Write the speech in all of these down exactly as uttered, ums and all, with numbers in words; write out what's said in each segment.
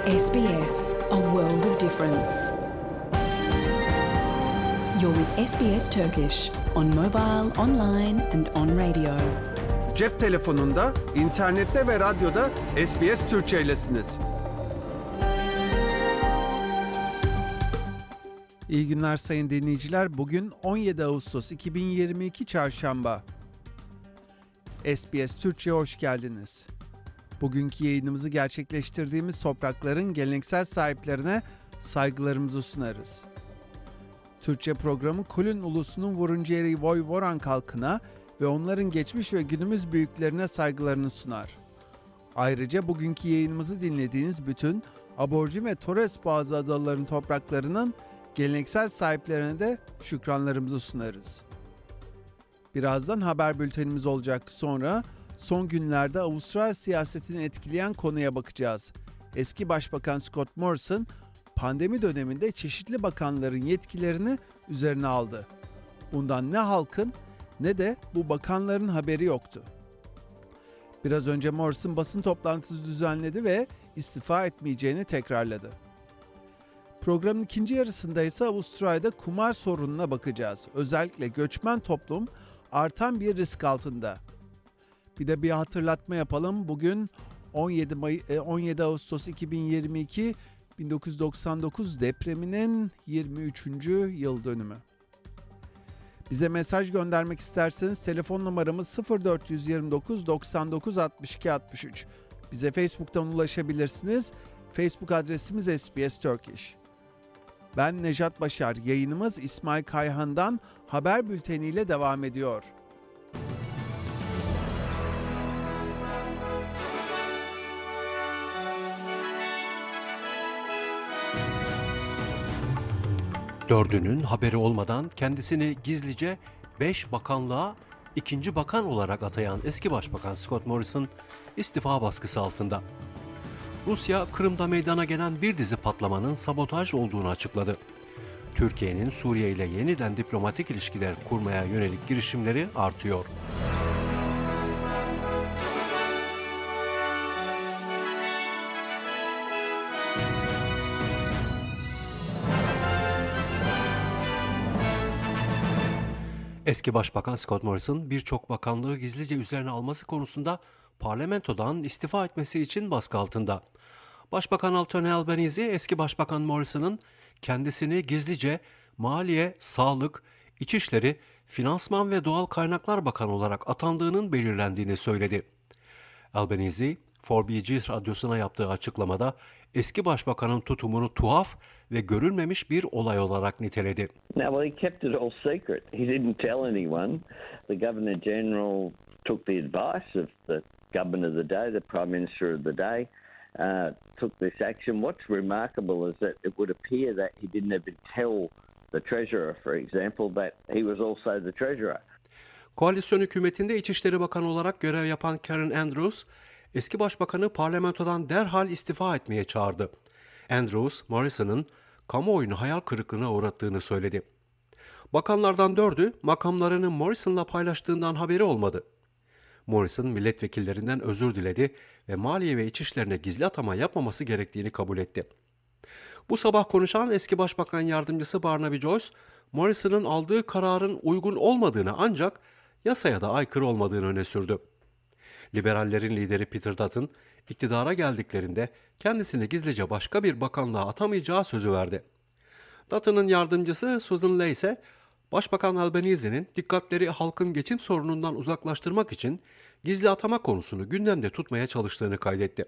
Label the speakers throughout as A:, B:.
A: S B S, a world of difference. You're with S B S Turkish on mobile, online and on radio.
B: Cep telefonunda, internette ve radyoda S B S Türkçe'ylesiniz. İyi günler sayın dinleyiciler. Bugün on yedi Ağustos iki bin yirmi iki Çarşamba. S B S Türkçe'ye hoş geldiniz. Bugünkü yayınımızı gerçekleştirdiğimiz toprakların geleneksel sahiplerine saygılarımızı sunarız. Türkçe programı Kulin ulusunun Vurunceri Voy Voran halkına ve onların geçmiş ve günümüz büyüklerine saygılarını sunar. Ayrıca bugünkü yayınımızı dinlediğiniz bütün Aborjin ve Torres Boğazı adalarının topraklarının geleneksel sahiplerine de şükranlarımızı sunarız. Birazdan haber bültenimiz olacak. Sonra son günlerde Avustralya siyasetini etkileyen konuya bakacağız. Eski Başbakan Scott Morrison, pandemi döneminde çeşitli bakanların yetkilerini üzerine aldı. Bundan ne halkın ne de bu bakanların haberi yoktu. Biraz önce Morrison basın toplantısı düzenledi ve istifa etmeyeceğini tekrarladı. Programın ikinci yarısında ise Avustralya'da kumar sorununa bakacağız. Özellikle göçmen toplum artan bir risk altında. Bir de bir hatırlatma yapalım. Bugün on yedi May on yedi Ağustos iki bin yirmi iki bin dokuz yüz doksan dokuz depreminin yirmi üçüncü yıl dönümü. Bize mesaj göndermek isterseniz telefon numaramız sıfır dört yirmi dokuz doksan dokuz altmış iki altmış üç. Bize Facebook'tan ulaşabilirsiniz. Facebook adresimiz S B S Turkish. Ben Nejat Başar. Yayınımız İsmail Kayhan'dan haber bülteniyle devam ediyor.
C: Dördünün haberi olmadan kendisini gizlice beş bakanlığa ikinci bakan olarak atayan eski başbakan Scott Morrison istifa baskısı altında. Rusya, Kırım'da meydana gelen bir dizi patlamanın sabotaj olduğunu açıkladı. Türkiye'nin Suriye ile yeniden diplomatik ilişkiler kurmaya yönelik girişimleri artıyor. Eski Başbakan Scott Morrison birçok bakanlığı gizlice üzerine alması konusunda parlamentodan istifa etmesi için baskı altında. Başbakan Anthony Albanese, eski Başbakan Morrison'ın kendisini gizlice Maliye, Sağlık, İçişleri, Finansman ve Doğal Kaynaklar Bakanı olarak atandığının belirlendiğini söyledi. Albanese, four B G radyosuna yaptığı açıklamada eski başbakanın tutumunu tuhaf ve görülmemiş bir olay olarak niteledi.
D: No, well, he kept it all secret. He didn't tell anyone. The Governor General took the advice of the Governor of the day, the Prime Minister of the day, uh, took this action. What's remarkable is that it would appear that he didn't even tell the Treasurer, for example, that he was also the Treasurer.
C: Koalisyon hükümetinde İçişleri Bakanı olarak görev yapan Karen Andrews, eski başbakanı parlamentodan derhal istifa etmeye çağırdı. Andrews, Morrison'ın kamuoyunu hayal kırıklığına uğrattığını söyledi. Bakanlardan dördü makamlarını Morrison'la paylaştığından haberi olmadı. Morrison milletvekillerinden özür diledi ve Maliye ve İçişlerine gizli atama yapmaması gerektiğini kabul etti. Bu sabah konuşan eski başbakan yardımcısı Barnaby Joyce, Morrison'ın aldığı kararın uygun olmadığını ancak yasaya da aykırı olmadığını öne sürdü. Liberallerin lideri Peter Dutton, iktidara geldiklerinde kendisini gizlice başka bir bakanlığa atamayacağı sözü verdi. Dutton'ın yardımcısı Susan Ley ise, Başbakan Albanese'nin dikkatleri halkın geçim sorunundan uzaklaştırmak için gizli atama konusunu gündemde tutmaya çalıştığını kaydetti.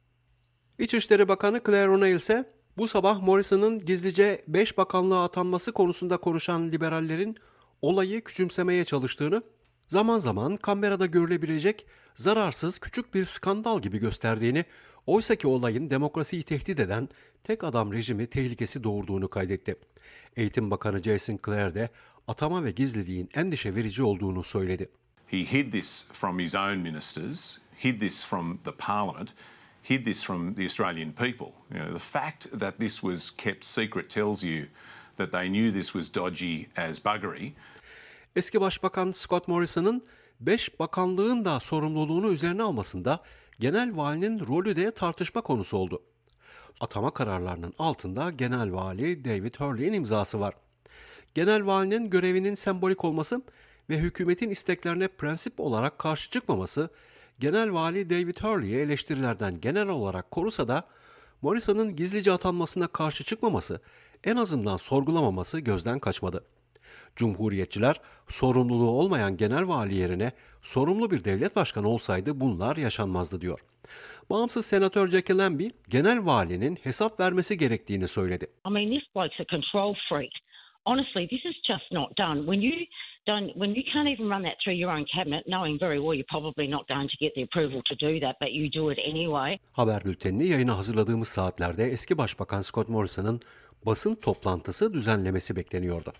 C: İçişleri Bakanı Claire O'Neill ise, bu sabah Morrison'ın gizlice beş bakanlığa atanması konusunda konuşan liberallerin olayı küçümsemeye çalıştığını, zaman zaman kamerada görülebilecek zararsız küçük bir skandal gibi gösterdiğini, oysaki olayın demokrasiyi tehdit eden tek adam rejimi tehlikesi doğurduğunu kaydetti. Eğitim Bakanı Jason Clare de atama ve gizliliğin endişe verici olduğunu söyledi.
E: He hid this from his own ministers, hid this from the parliament, hid this from the Australian people. You know, the fact that this was kept secret tells you that they knew this was dodgy as buggery.
C: Eski Başbakan Scott Morrison'ın beş bakanlığın da sorumluluğunu üzerine almasında genel valinin rolü de tartışma konusu oldu. Atama kararlarının altında Genel Vali David Hurley'in imzası var. Genel Valinin görevinin sembolik olması ve hükümetin isteklerine prensip olarak karşı çıkmaması, Genel Vali David Hurley'i eleştirilerden genel olarak korusa da Morrison'ın gizlice atanmasına karşı çıkmaması, en azından sorgulamaması gözden kaçmadı. Cumhuriyetçiler sorumluluğu olmayan genel vali yerine sorumlu bir devlet başkanı olsaydı bunlar yaşanmazdı diyor. Bağımsız senatör Jackie Lambie, genel valinin hesap vermesi gerektiğini söyledi.
F: I mean, this bloke's a control freak. Honestly, this is just not done. When you don't, when you can't even run that through your own cabinet, knowing very well you're probably not going to get the approval to do that, but you do it anyway.
C: Haber bültenini yayına hazırladığımız saatlerde eski Başbakan Scott Morrison'ın basın toplantısı düzenlemesi bekleniyordu.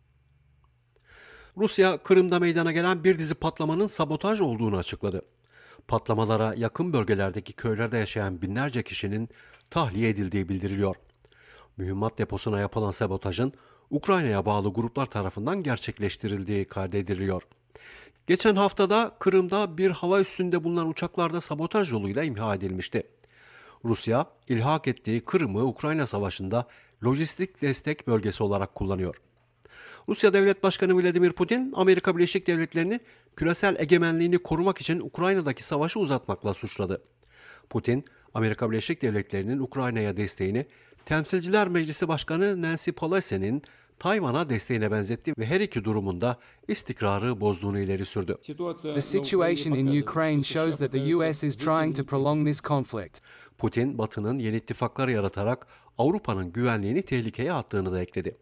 C: Rusya, Kırım'da meydana gelen bir dizi patlamanın sabotaj olduğunu açıkladı. Patlamalara yakın bölgelerdeki köylerde yaşayan binlerce kişinin tahliye edildiği bildiriliyor. Mühimmat deposuna yapılan sabotajın Ukrayna'ya bağlı gruplar tarafından gerçekleştirildiği kaydediliyor. Geçen haftada Kırım'da bir hava üssünde bulunan uçaklarda sabotaj yoluyla imha edilmişti. Rusya, ilhak ettiği Kırım'ı Ukrayna Savaşı'nda lojistik destek bölgesi olarak kullanıyor. Rusya Devlet Başkanı Vladimir Putin, Amerika Birleşik Devletleri'ni küresel egemenliğini korumak için Ukrayna'daki savaşı uzatmakla suçladı. Putin, Amerika Birleşik Devletleri'nin Ukrayna'ya desteğini Temsilciler Meclisi Başkanı Nancy Pelosi'nin Tayvan'a desteğine benzetti ve her iki durumunda istikrarı bozduğunu ileri sürdü.
G: The situation in Ukraine shows that the U S is trying to prolong this conflict.
C: Putin, Batı'nın yeni ittifaklar yaratarak Avrupa'nın güvenliğini tehlikeye attığını da ekledi.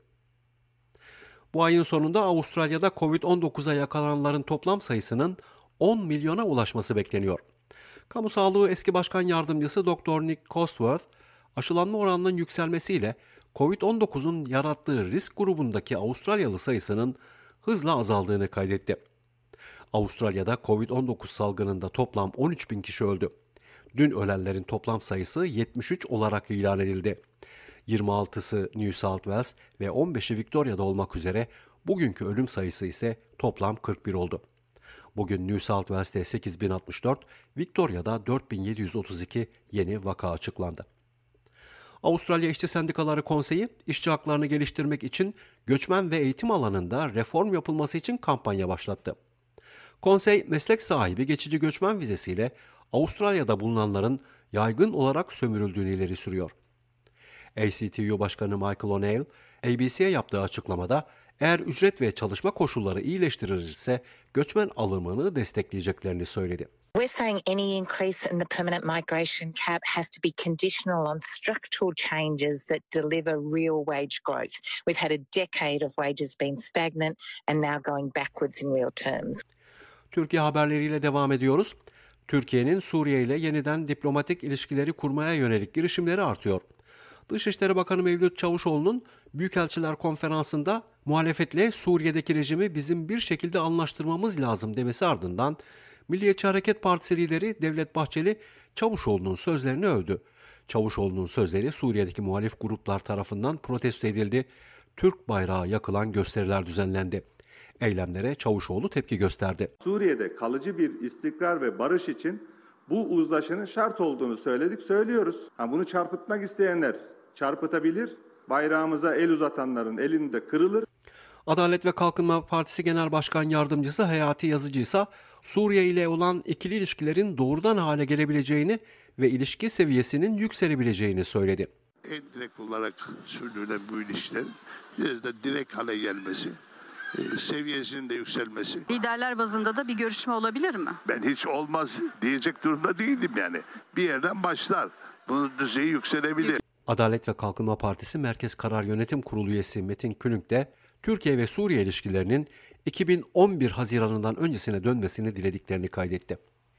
C: Bu ayın sonunda Avustralya'da kovid on dokuza yakalananların toplam sayısının on milyona ulaşması bekleniyor. Kamu Sağlığı Eski Başkan Yardımcısı Doktor Nick Costworth, aşılanma oranının yükselmesiyle kovid on dokuzun yarattığı risk grubundaki Avustralyalı sayısının hızla azaldığını kaydetti. Avustralya'da kovid on dokuz salgınında toplam on üç bin kişi öldü. Dün ölenlerin toplam sayısı yetmiş üç olarak ilan edildi. yirmi altısı New South Wales ve on beşi Victoria'da olmak üzere bugünkü ölüm sayısı ise toplam kırk bir oldu. Bugün New South Wales'te sekiz bin altmış dört, Victoria'da dört bin yedi yüz otuz iki yeni vaka açıklandı. Avustralya İşçi Sendikaları Konseyi, işçi haklarını geliştirmek için göçmen ve eğitim alanında reform yapılması için kampanya başlattı. Konsey, meslek sahibi geçici göçmen vizesiyle Avustralya'da bulunanların yaygın olarak sömürüldüğünü ileri sürüyor. A C T U Başkanı Michael O'Neill, A B C'ye yaptığı açıklamada eğer ücret ve çalışma koşulları iyileştirilirse göçmen alımını destekleyeceklerini söyledi.
H: We're saying any increase in the permanent migration cap has to be conditional on structural changes that deliver real wage growth. We've had a decade of wages being stagnant and now going backwards in real terms.
C: Türkiye haberleriyle devam ediyoruz. Türkiye'nin Suriye ile yeniden diplomatik ilişkileri kurmaya yönelik girişimleri artıyor. Dışişleri Bakanı Mevlüt Çavuşoğlu'nun Büyükelçiler Konferansı'nda muhalefetle Suriye'deki rejimi bizim bir şekilde anlaştırmamız lazım demesi ardından Milliyetçi Hareket Partisi lideri Devlet Bahçeli Çavuşoğlu'nun sözlerini övdü. Çavuşoğlu'nun sözleri Suriye'deki muhalif gruplar tarafından protesto edildi. Türk bayrağı yakılan gösteriler düzenlendi. Eylemlere Çavuşoğlu tepki gösterdi.
I: Suriye'de kalıcı bir istikrar ve barış için bu uzlaşının şart olduğunu söyledik, söylüyoruz. Ha, bunu çarpıtmak isteyenler çarpıtabilir, bayrağımıza el uzatanların elinde kırılır.
C: Adalet ve Kalkınma Partisi Genel Başkan Yardımcısı Hayati Yazıcı ise Suriye ile olan ikili ilişkilerin doğrudan hale gelebileceğini ve ilişki seviyesinin yükselebileceğini söyledi.
J: En direkt olarak sürdürülen bu ilişkilerin biraz da direkt hale gelmesi, seviyesinin de yükselmesi.
K: Liderler bazında da bir görüşme olabilir mi?
J: Ben hiç olmaz diyecek durumda değilim yani. Bir yerden başlar. Bunun düzeyi yükselebilir.
C: Adalet ve Kalkınma Partisi Merkez Karar Yönetim Kurulu üyesi Metin Külünk de Türkiye ve Suriye ilişkilerinin iki bin on bir Haziran'ından öncesine dönmesini dilediklerini kaydetti.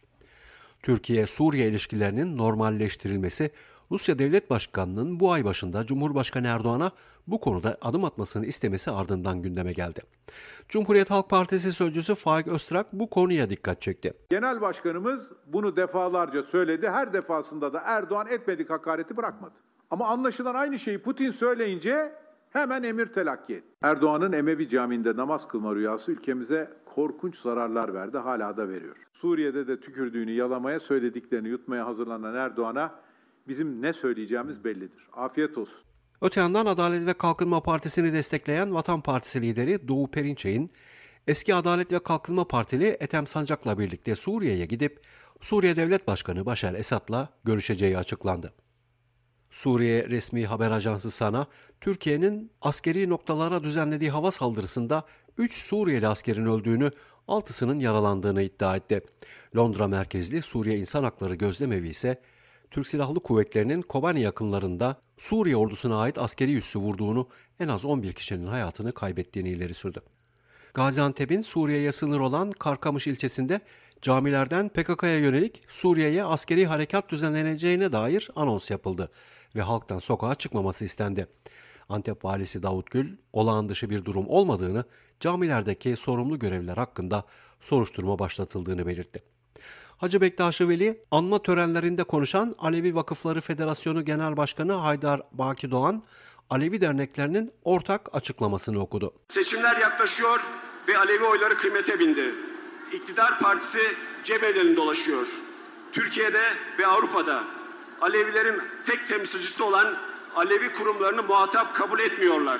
C: Türkiye-Suriye ilişkilerinin normalleştirilmesi, Rusya Devlet Başkanı'nın bu ay başında Cumhurbaşkanı Erdoğan'a bu konuda adım atmasını istemesi ardından gündeme geldi. Cumhuriyet Halk Partisi sözcüsü Faik Öztrak bu konuya dikkat çekti.
L: Genel Başkanımız bunu defalarca söyledi. Her defasında da Erdoğan etmedik hakareti bırakmadı. Ama anlaşılan aynı şeyi Putin söyleyince hemen emir telakki etti. Erdoğan'ın Emevi Camii'nde namaz kılma rüyası ülkemize korkunç zararlar verdi, hala da veriyor. Suriye'de de tükürdüğünü yalamaya, söylediklerini yutmaya hazırlanan Erdoğan'a bizim ne söyleyeceğimiz bellidir. Afiyet olsun.
C: Öte yandan Adalet ve Kalkınma Partisi'ni destekleyen Vatan Partisi lideri Doğu Perinçek'in eski Adalet ve Kalkınma Partili Ethem Sancak'la birlikte Suriye'ye gidip Suriye Devlet Başkanı Başar Esad'la görüşeceği açıklandı. Suriye resmi haber ajansı SANA, Türkiye'nin askeri noktalara düzenlediği hava saldırısında üç Suriyeli askerin öldüğünü, altısının yaralandığını iddia etti. Londra merkezli Suriye İnsan Hakları Gözlemevi ise Türk Silahlı Kuvvetleri'nin Kobani yakınlarında Suriye ordusuna ait askeri üssü vurduğunu, en az on bir kişinin hayatını kaybettiğini ileri sürdü. Gaziantep'in Suriye'ye sınır olan Karkamış ilçesinde camilerden P K K'ya yönelik Suriye'ye askeri harekat düzenleneceğine dair anons yapıldı ve halktan sokağa çıkmaması istendi. Antep valisi Davut Gül, olağan dışı bir durum olmadığını, camilerdeki sorumlu görevliler hakkında soruşturma başlatıldığını belirtti. Hacı Bektaş-ı Veli, anma törenlerinde konuşan Alevi Vakıfları Federasyonu Genel Başkanı Haydar Baki Doğan, Alevi derneklerinin ortak açıklamasını okudu.
M: Seçimler yaklaşıyor ve Alevi oyları kıymete bindi. İktidar partisi cebellerini dolaşıyor. Türkiye'de ve Avrupa'da Alevilerin tek temsilcisi olan Alevi kurumlarını muhatap kabul etmiyorlar.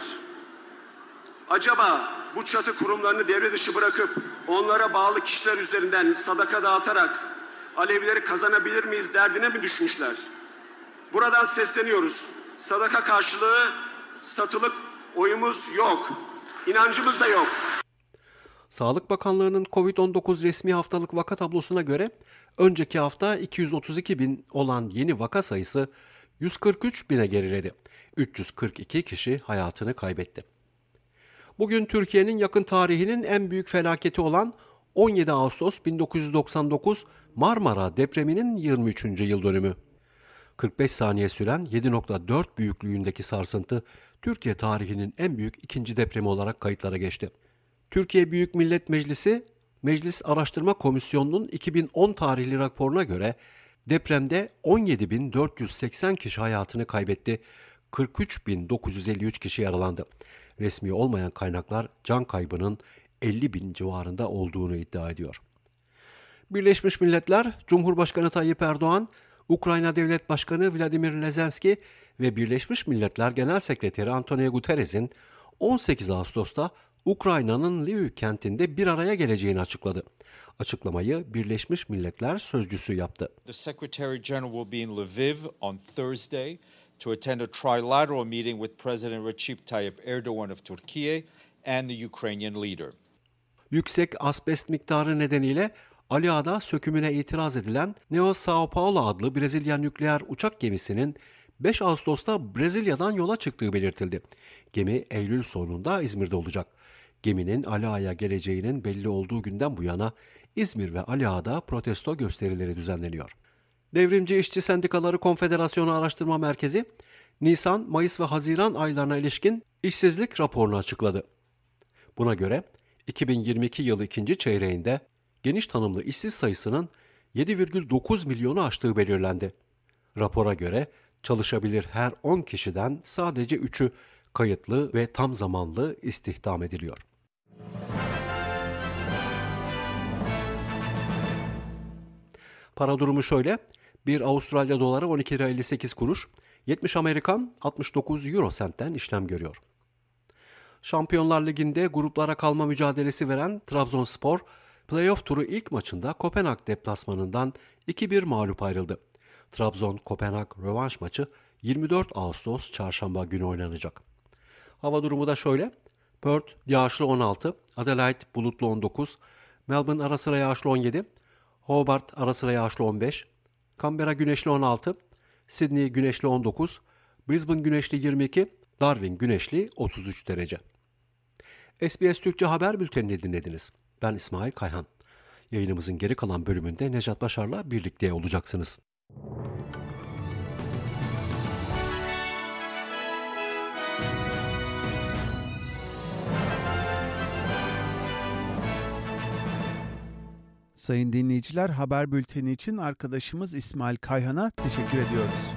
M: Acaba bu çatı kurumlarını devre dışı bırakıp onlara bağlı kişiler üzerinden sadaka dağıtarak Alevileri kazanabilir miyiz derdine mi düşmüşler? Buradan sesleniyoruz. Sadaka karşılığı satılık oyumuz yok. İnancımız da yok.
C: Sağlık Bakanlığı'nın kovid on dokuz resmi haftalık vaka tablosuna göre önceki hafta iki yüz otuz iki bin olan yeni vaka sayısı yüz kırk üç bine geriledi. üç yüz kırk iki kişi hayatını kaybetti. Bugün Türkiye'nin yakın tarihinin en büyük felaketi olan on yedi Ağustos bin dokuz yüz doksan dokuz Marmara depreminin yirmi üçüncü yıl dönümü. kırk beş saniye süren yedi nokta dört büyüklüğündeki sarsıntı Türkiye tarihinin en büyük ikinci depremi olarak kayıtlara geçti. Türkiye Büyük Millet Meclisi, Meclis Araştırma Komisyonu'nun iki bin on tarihli raporuna göre depremde on yedi bin dört yüz seksen kişi hayatını kaybetti, kırk üç bin dokuz yüz elli üç kişi yaralandı. Resmi olmayan kaynaklar can kaybının elli bin civarında olduğunu iddia ediyor. Birleşmiş Milletler, Cumhurbaşkanı Tayyip Erdoğan, Ukrayna Devlet Başkanı Vladimir Zelenski ve Birleşmiş Milletler Genel Sekreteri Antonio Guterres'in on sekiz Ağustos'ta Ukrayna'nın Lviv kentinde bir araya geleceğini açıkladı. Açıklamayı Birleşmiş Milletler sözcüsü yaptı.
N: The Secretary General will be in Lviv on Thursday to attend a trilateral meeting with President Recep Tayyip Erdogan of Turkey and the Ukrainian leader.
C: Yüksek asbest miktarı nedeniyle Ali Ağa'da sökümüne itiraz edilen Neo Sao Paulo adlı Brezilya nükleer uçak gemisinin beş Ağustos'ta Brezilya'dan yola çıktığı belirtildi. Gemi Eylül sonunda İzmir'de olacak. Geminin Ali Ağa'ya geleceğinin belli olduğu günden bu yana İzmir ve Ali Ağa'da protesto gösterileri düzenleniyor. Devrimci İşçi Sendikaları Konfederasyonu Araştırma Merkezi, Nisan, Mayıs ve Haziran aylarına ilişkin işsizlik raporunu açıkladı. Buna göre iki bin yirmi iki yılı ikinci çeyreğinde geniş tanımlı işsiz sayısının yedi virgül dokuz milyonu aştığı belirlendi. Rapora göre çalışabilir her on kişiden sadece üçü kayıtlı ve tam zamanlı istihdam ediliyor. Para durumu şöyle: bir Avustralya doları on iki lira elli sekiz kuruş, yetmiş Amerikan altmış dokuz Euro sentten işlem görüyor. Şampiyonlar Ligi'nde gruplara kalma mücadelesi veren Trabzonspor, playoff turu ilk maçında Kopenhag deplasmanından iki bir mağlup ayrıldı. Trabzon-Kopenhag rövanş maçı yirmi dört Ağustos çarşamba günü oynanacak. Hava durumu da şöyle: Perth yağışlı on altı, Adelaide bulutlu on dokuz, Melbourne ara sıra yağışlı on yedi, Hobart ara sıra yağışlı on beş, Canberra güneşli on altı, Sydney güneşli on dokuz, Brisbane güneşli yirmi iki, Darwin güneşli otuz üç derece. S B S Türkçe Haber Bülteni'ni dinlediniz. Ben İsmail Kayhan. Yayınımızın geri kalan bölümünde Necat Başar'la birlikte olacaksınız.
B: Sayın dinleyiciler, haber bülteni için arkadaşımız İsmail Kayhan'a teşekkür ediyoruz.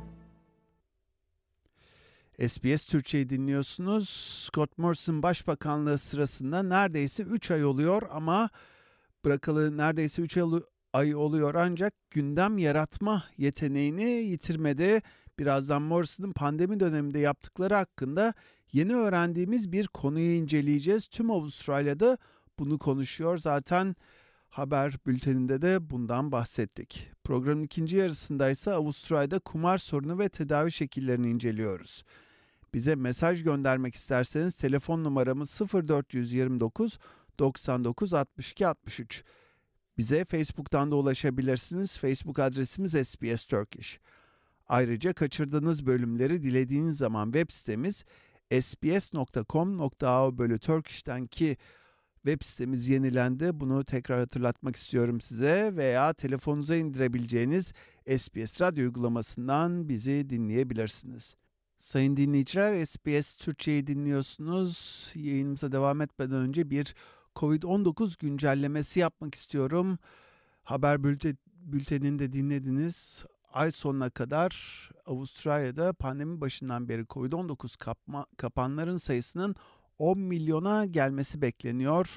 B: S B S Türkçe'yi dinliyorsunuz. Scott Morrison Başbakanlığı sırasında neredeyse üç ay oluyor ama bırakalı neredeyse üç ay ay oluyor ancak gündem yaratma yeteneğini yitirmedi. Birazdan Morrison'ın pandemi döneminde yaptıkları hakkında yeni öğrendiğimiz bir konuyu inceleyeceğiz. Tüm Avustralya'da bunu konuşuyor. Zaten haber bülteninde de bundan bahsettik. Programın ikinci yarısında ise Avustralya'da kumar sorunu ve tedavi şekillerini inceliyoruz. Bize mesaj göndermek isterseniz telefon numaramız sıfır dört yirmi dokuz doksan dokuz altmış iki altmış üç. Bize Facebook'tan da ulaşabilirsiniz. Facebook adresimiz S B S Turkish. Ayrıca kaçırdığınız bölümleri dilediğiniz zaman web sitemiz s b s nokta com nokta a u bölü Turkish'ten ki web sitemiz yenilendi. Bunu tekrar hatırlatmak istiyorum size veya telefonunuza indirebileceğiniz S B S Radyo uygulamasından bizi dinleyebilirsiniz. Sayın dinleyiciler, S B S Türkçe'yi dinliyorsunuz. Yayınımıza devam etmeden önce bir kovid on dokuz güncellemesi yapmak istiyorum. Haber bülte, bülteninde dinlediniz. Ay sonuna kadar Avustralya'da pandemi başından beri kovid on dokuz kapma, kapanların sayısının on milyona gelmesi bekleniyor.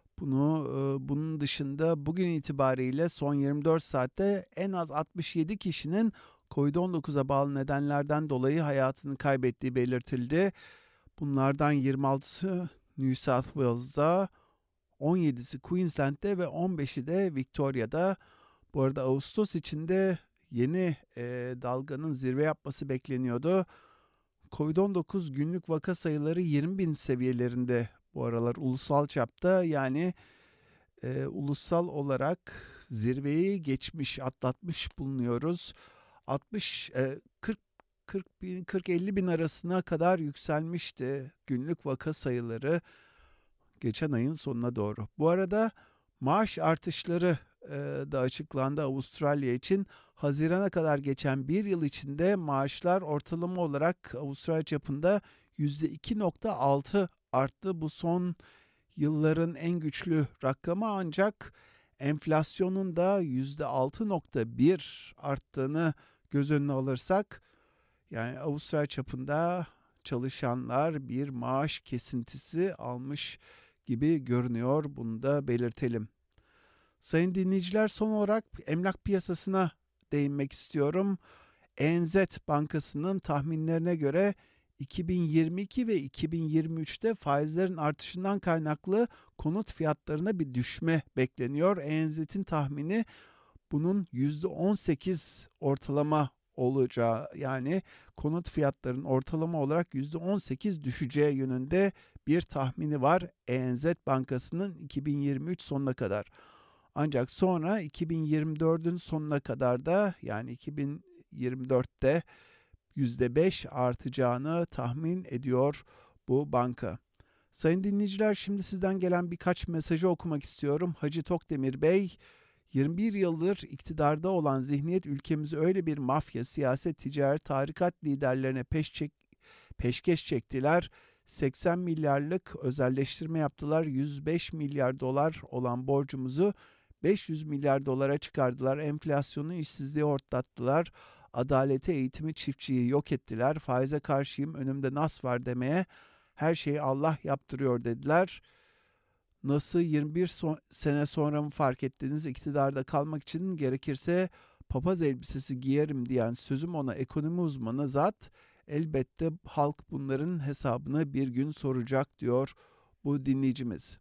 B: Bunu e, bunun dışında bugün itibariyle son yirmi dört saatte en az altmış yedi kişinin kovid on dokuza bağlı nedenlerden dolayı hayatını kaybettiği belirtildi. Bunlardan yirmi altısı New South Wales'da, on yedisi Queensland'de ve on beşi de Victoria'da. Bu arada Ağustos içinde yeni e, dalganın zirve yapması bekleniyordu. kovid on dokuz günlük vaka sayıları yirmi bin seviyelerinde bu aralar ulusal çapta, yani e, ulusal olarak zirveyi geçmiş, atlatmış bulunuyoruz. altmış kırk kırk bin kırk elli bin arasına kadar yükselmişti günlük vaka sayıları geçen ayın sonuna doğru. Bu arada maaş artışları e, da açıklandı Avustralya için. Hazirana kadar geçen bir yıl içinde maaşlar ortalama olarak Avustralya çapında yüzde iki nokta altı arttı. Bu son yılların en güçlü rakamı, ancak enflasyonun da yüzde altı nokta bir arttığını göz önüne alırsak, yani Avustralya çapında çalışanlar bir maaş kesintisi almış gibi görünüyor. Bunu da belirtelim. Sayın dinleyiciler, son olarak emlak piyasasına değinmek istiyorum. A N Z Bankası'nın tahminlerine göre iki bin yirmi iki ve iki bin yirmi üçte faizlerin artışından kaynaklı konut fiyatlarına bir düşme bekleniyor. A N Z'in tahmini bunun yüzde on sekiz ortalama olacağı, yani konut fiyatlarının ortalama olarak yüzde on sekiz düşeceği yönünde bir tahmini var A N Z Bankası'nın iki bin yirmi üç sonuna kadar. Ancak sonra iki bin yirmi dördün sonuna kadar da, yani iki bin yirmi dörtte yüzde beş artacağını tahmin ediyor bu banka. Sayın dinleyiciler, şimdi sizden gelen birkaç mesajı okumak istiyorum. Hacı Tokdemir Bey, yirmi bir yıldır iktidarda olan zihniyet ülkemizi öyle bir mafya, siyaset, ticaret, tarikat liderlerine peş çek, peşkeş çektiler. seksen milyarlık özelleştirme yaptılar. yüz beş milyar dolar olan borcumuzu beş yüz milyar dolara çıkardılar. Enflasyonu, işsizliği hortlattılar. Adaleti, eğitimi, çiftçiyi yok ettiler. Faize karşıyım, önümde nas var demeye her şeyi Allah yaptırıyor dediler. Nasıl yirmi bir so- sene sonra mı fark ettiniz? İktidarda kalmak için gerekirse papaz elbisesi giyerim diyen sözüm ona ekonomi uzmanı zat, elbette halk bunların hesabını bir gün soracak diyor bu dinleyicimiz.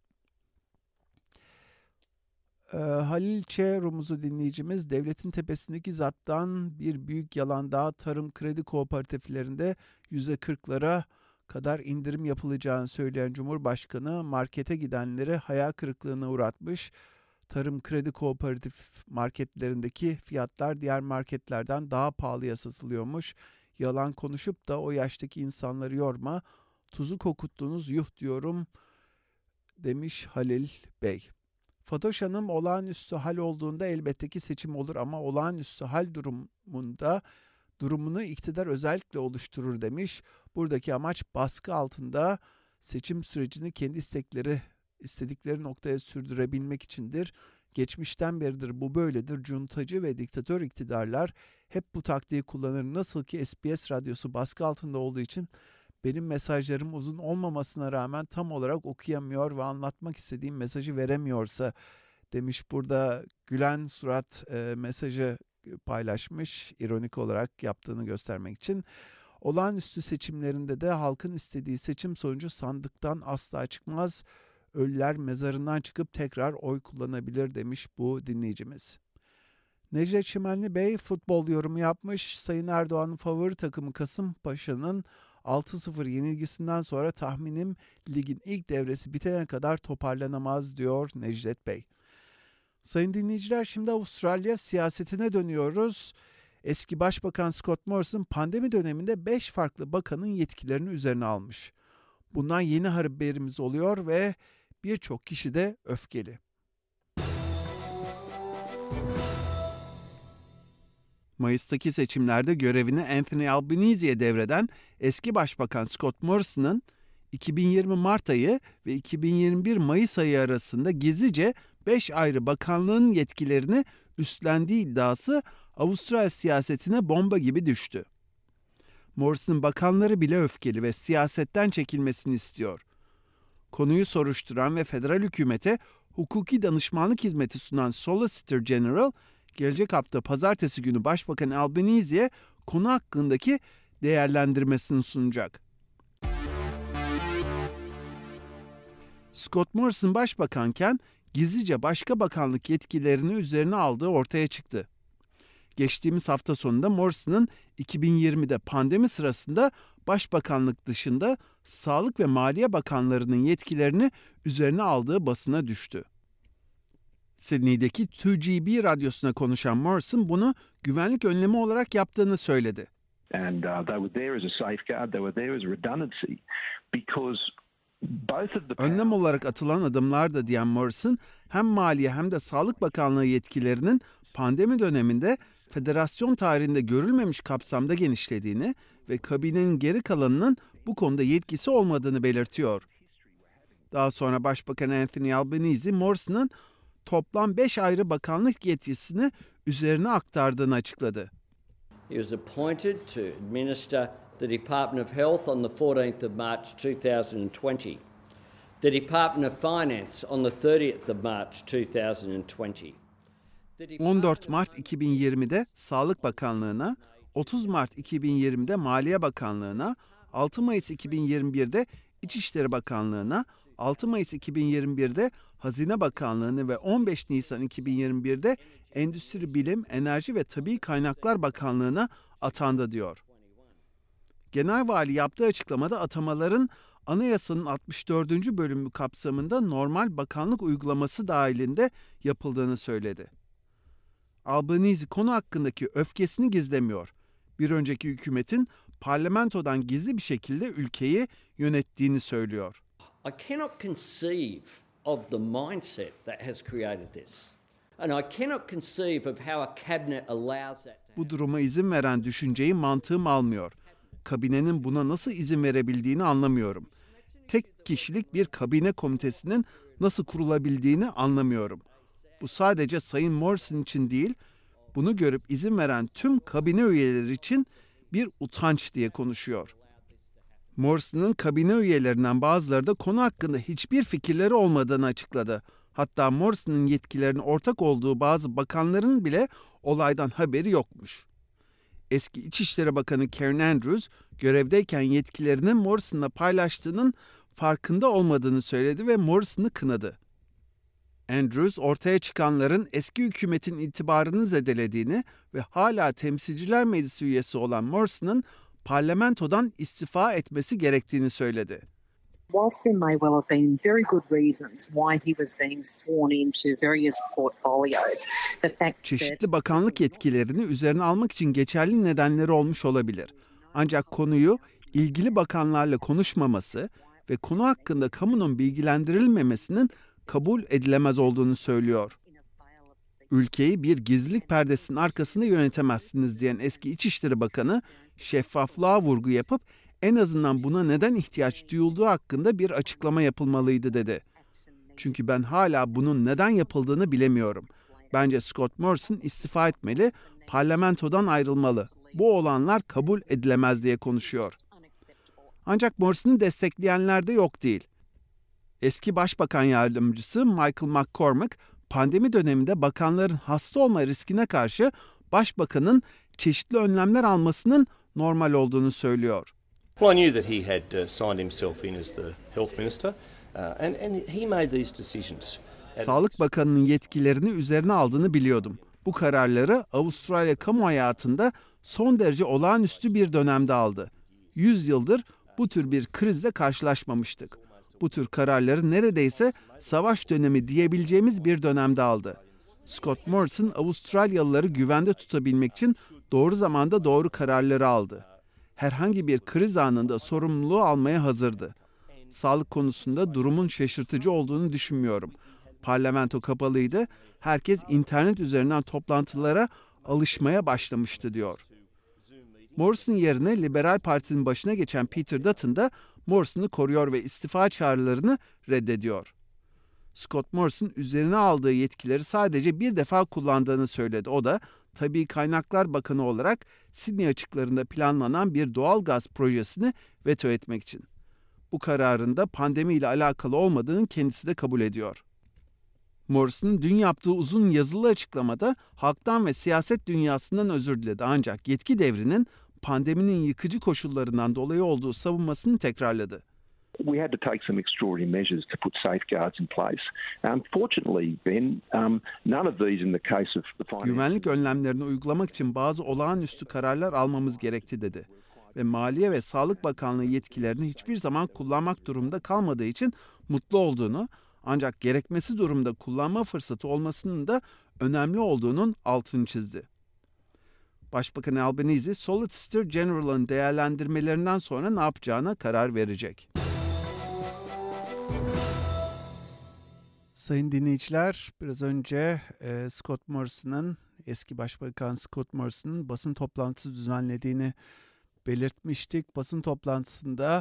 B: Ee, Halil Ç. Rumuzlu dinleyicimiz, devletin tepesindeki zattan bir büyük yalan daha, tarım kredi kooperatiflerinde yüzde kırklara kadar indirim yapılacağını söyleyen Cumhurbaşkanı markete gidenleri hayal kırıklığına uğratmış. Tarım kredi kooperatif marketlerindeki fiyatlar diğer marketlerden daha pahalıya satılıyormuş. Yalan konuşup da o yaştaki insanları yorma. Tuzu kokuttunuz, yuh diyorum demiş Halil Bey. Fatoş Hanım, olağanüstü hal olduğunda elbette ki seçim olur ama olağanüstü hal durumunda durumunu iktidar özellikle oluşturur demiş. Buradaki amaç baskı altında seçim sürecini kendi istekleri istedikleri noktaya sürdürebilmek içindir. Geçmişten beridir bu böyledir. Cuntacı ve diktatör iktidarlar hep bu taktiği kullanır. Nasıl ki S B S radyosu baskı altında olduğu için benim mesajlarım uzun olmamasına rağmen tam olarak okuyamıyor ve anlatmak istediğim mesajı veremiyorsa demiş burada gülen surat e, mesajı paylaşmış ironik olarak yaptığını göstermek için. Olağanüstü seçimlerinde de halkın istediği seçim sonucu sandıktan asla çıkmaz. Ölüler mezarından çıkıp tekrar oy kullanabilir demiş bu dinleyicimiz. Necdet Çimenli Bey futbol yorumu yapmış. Sayın Erdoğan'ın favori takımı Kasımpaşa'nın altı sıfır yenilgisinden sonra tahminim ligin ilk devresi bitene kadar toparlanamaz diyor Necdet Bey. Sayın dinleyiciler, şimdi Avustralya siyasetine dönüyoruz. Eski Başbakan Scott Morrison pandemi döneminde beş farklı bakanın yetkilerini üzerine almış. Bundan yeni haberimiz oluyor ve birçok kişi de öfkeli. Mayıs'taki seçimlerde görevini Anthony Albanese'ye devreden eski Başbakan Scott Morrison'ın iki bin yirmi Mart ayı ve iki bin yirmi bir Mayıs ayı arasında gizlice beş ayrı bakanlığın yetkilerini üstlendiği iddiası Avustralya siyasetine bomba gibi düştü. Morrison'ın bakanları bile öfkeli ve siyasetten çekilmesini istiyor. Konuyu soruşturan ve federal hükümete hukuki danışmanlık hizmeti sunan Solicitor General, gelecek hafta pazartesi günü Başbakan Albanese'ye konu hakkındaki değerlendirmesini sunacak. Scott Morrison başbakanken gizlice başka bakanlık yetkilerini üzerine aldığı ortaya çıktı. Geçtiğimiz hafta sonunda Morrison'ın iki bin yirmide pandemi sırasında başbakanlık dışında Sağlık ve Maliye Bakanlarının yetkilerini üzerine aldığı basına düştü. Sydney'deki iki G B radyosuna konuşan Morrison bunu güvenlik önlemi olarak yaptığını söyledi.
O: And uh, they were there as a safeguard, they were there as a redundancy because both of the
B: Önlem olarak atılan adımlar da diyen Morrison, hem Maliye hem de Sağlık Bakanlığı yetkilerinin pandemi döneminde federasyon tarihinde görülmemiş kapsamda genişlediğini ve kabinenin geri kalanının bu konuda yetkisi olmadığını belirtiyor. Daha sonra Başbakan Anthony Albanese, Morrison'ın toplam beş ayrı bakanlık yetkisini üzerine aktardığını açıkladı.
P: He was appointed to administer the Department of Health on the fourteenth of March two thousand twenty, the Department of Finance on the thirtieth of March two thousand twenty.
B: on dört Mart iki bin yirmide Sağlık Bakanlığı'na, otuz Mart iki bin yirmide Maliye Bakanlığı'na, altı Mayıs iki bin yirmi birde İçişleri Bakanlığı'na, altı Mayıs iki bin yirmi birde Hazine Bakanlığı'nı ve on beş Nisan iki bin yirmi birde Endüstri, Bilim, Enerji ve Tabii Kaynaklar Bakanlığı'na atandı diyor. Genel Vali yaptığı açıklamada atamaların Anayasanın altmış dördüncü bölümü kapsamında normal bakanlık uygulaması dahilinde yapıldığını söyledi. Albanese konu hakkındaki öfkesini gizlemiyor. Bir önceki hükümetin parlamentodan gizli bir şekilde ülkeyi yönettiğini söylüyor.
P: I cannot conceive of the mindset that has created this. And I cannot conceive of how a cabinet allows that.
B: Bu duruma izin veren düşünceyi mantığım almıyor. Kabinenin buna nasıl izin verebildiğini anlamıyorum. Tek kişilik bir kabine komitesinin nasıl kurulabildiğini anlamıyorum. Bu sadece Sayın Morrison için değil, bunu görüp izin veren tüm kabine üyeleri için bir utanç diye konuşuyor. Morrison'ın kabine üyelerinden bazıları da konu hakkında hiçbir fikirleri olmadığını açıkladı. Hatta Morrison'ın yetkilerinin ortak olduğu bazı bakanların bile olaydan haberi yokmuş. Eski İçişleri Bakanı Karen Andrews, görevdeyken yetkilerini Morrison'la paylaştığının farkında olmadığını söyledi ve Morrison'ı kınadı. Andrews, ortaya çıkanların eski hükümetin itibarını zedelediğini ve hala Temsilciler Meclisi üyesi olan Morrison'ın parlamentodan istifa etmesi gerektiğini söyledi.
Q: Whilst there may well have been very good reasons why he was being sworn into various portfolios, the fact
B: Çeşitli bakanlık yetkilerini üzerine almak için geçerli nedenleri olmuş olabilir. Ancak konuyu ilgili bakanlarla konuşmaması ve konu hakkında kamunun bilgilendirilmemesinin kabul edilemez olduğunu söylüyor. Ülkeyi bir gizlilik perdesinin arkasında yönetemezsiniz diyen eski İçişleri Bakanı, şeffaflığa vurgu yapıp en azından buna neden ihtiyaç duyulduğu hakkında bir açıklama yapılmalıydı dedi. Çünkü ben hala bunun neden yapıldığını bilemiyorum. Bence Scott Morrison istifa etmeli, parlamentodan ayrılmalı. Bu olanlar kabul edilemez diye konuşuyor. Ancak Morrison'ı destekleyenler de yok değil. Eski Başbakan Yardımcısı Michael McCormack, pandemi döneminde bakanların hasta olma riskine karşı başbakanın çeşitli önlemler almasının normal olduğunu söylüyor.
R: Well, I knew that he had uh, signed himself in as the health minister, uh, and, and he made these decisions.
B: Sağlık Bakanı'nın yetkilerini üzerine aldığını biliyordum. Bu kararları Avustralya kamu hayatında son derece olağanüstü bir dönemde aldı. Yüz yıldır bu tür bir krizle karşılaşmamıştık. Bu tür kararları neredeyse savaş dönemi diyebileceğimiz bir dönemde aldı. Scott Morrison, Avustralyalıları güvende tutabilmek için doğru zamanda doğru kararları aldı. Herhangi bir kriz anında sorumluluğu almaya hazırdı. Sağlık konusunda durumun şaşırtıcı olduğunu düşünmüyorum. Parlamento kapalıydı, herkes internet üzerinden toplantılara alışmaya başlamıştı diyor. Morrison yerine Liberal Parti'nin başına geçen Peter Dutton da Morrison'ı koruyor ve istifa çağrılarını reddediyor. Scott Morrison üzerine aldığı yetkileri sadece bir defa kullandığını söyledi. O da Tabii Kaynaklar Bakanı olarak Sydney açıklarında planlanan bir doğal gaz projesini veto etmek için. Bu kararın da pandemiyle alakalı olmadığını kendisi de kabul ediyor. Morrison dün yaptığı uzun yazılı açıklamada halktan ve siyaset dünyasından özür diledi, ancak yetki devrinin pandeminin yıkıcı koşullarından dolayı olduğu savunmasını tekrarladı.
O: We had to take some extraordinary measures to put safeguards in place. Unfortunately, Ben, um, none of these in the case of the finance...
B: Güvenlik önlemlerini uygulamak için bazı olağanüstü kararlar almamız gerekti dedi. Ve Maliye ve Sağlık Bakanlığı yetkilerini hiçbir zaman kullanmak durumunda kalmadığı için mutlu olduğunu, ancak gerekmesi durumda kullanma fırsatı olmasının da önemli olduğunun altını çizdi. Başbakan Albanese, Solicitor General'ın değerlendirmelerinden sonra ne yapacağına karar verecek. Sayın dinleyiciler, biraz önce e, Scott Morrison'ın, eski Başbakan Scott Morrison'ın basın toplantısı düzenlediğini belirtmiştik. Basın toplantısında